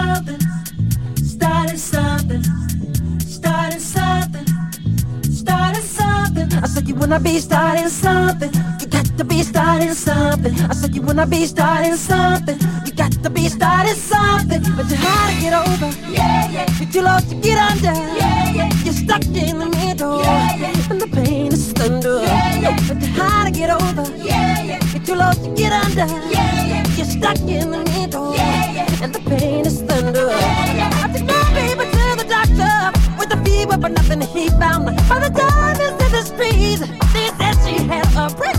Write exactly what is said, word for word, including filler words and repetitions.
something, starting something, starting something, starting something. I said you wanna be starting something. You got to be starting something. I said you wanna be starting something. You got to be starting something. But you're hard to get over. Yeah, yeah. You're too low to get under. Yeah, yeah. You're stuck in the middle. Yeah, yeah. And the pain is thunder. Yeah, yeah. But you're hard to get over. Yeah, yeah. You're too low to get under. Yeah, yeah. You're stuck in the middle. Yeah, yeah. And the pain is thunder. Yeah, yeah. I took my baby to the doctor with a fever, but nothing he found. By the time it's in the streets, they said she had a break.